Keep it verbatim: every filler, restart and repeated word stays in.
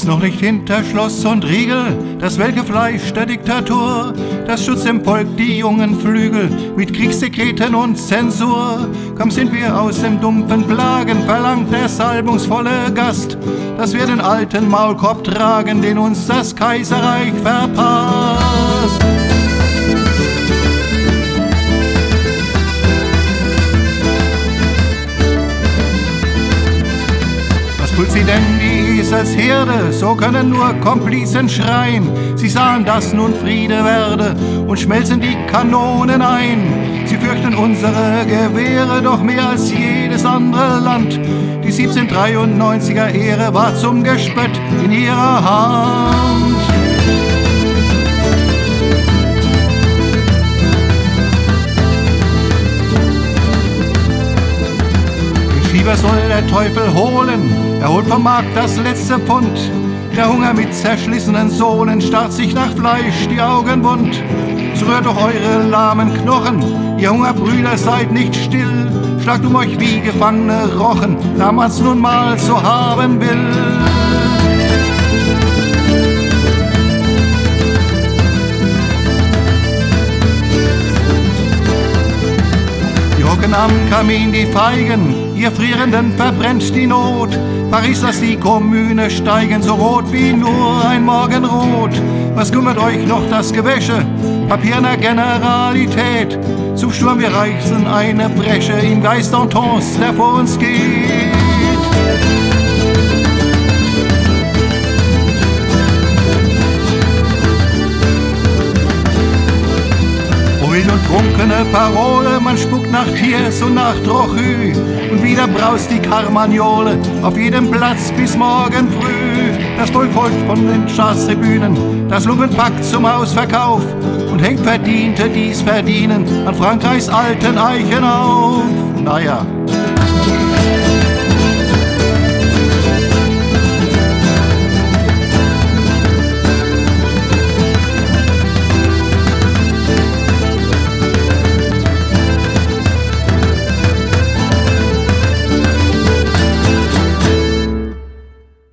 noch nicht hinter Schloss und Riegel das welke Fleisch der Diktatur. Das schützt dem Volk die jungen Flügel mit Kriegsdekreten und Zensur. Kaum sind wir aus dem dumpfen Plagen, verlangt der salbungsvolle Gast, dass wir den alten Maulkorb tragen, den uns das Kaiserreich verpasst. Pult sie denn die Esels Herde, so können nur Komplizen schreien. Sie sahen, dass nun Friede werde und schmelzen die Kanonen ein. Sie fürchten unsere Gewehre doch mehr als jedes andere Land. Die siebzehnhundertdreiundneunziger Ehre war zum Gespött in ihrer Hand. Was soll der Teufel holen? Er holt vom Markt das letzte Pfund. Der Hunger mit zerschlissenen Sohlen starrt sich nach Fleisch die Augen wund. So rührt doch eure lahmen Knochen, ihr Hungerbrüder, seid nicht still. Schlagt um euch wie gefangene Rochen, da man's nun mal so haben will. Hocken am Kamin die Feigen, ihr Frierenden verbrennt die Not. Paris lasst die Kommune steigen, so rot wie nur ein Morgenrot. Was kümmert euch noch das Gewäsche, papierner Generalität? Zum Sturm wir reißen eine Bresche im Geist Dantons, der vor uns geht. Wild und trunkene Parole, man spuckt nach Thiers und nach Trochu. Und wieder braust die Carmagnole auf jedem Platz bis morgen früh. Das Volk folgt von den Staatstribünen, das Lumpenpack zum Ausverkauf und hängt Verdiente, die's verdienen, an Frankreichs alten Eichen auf. Naja.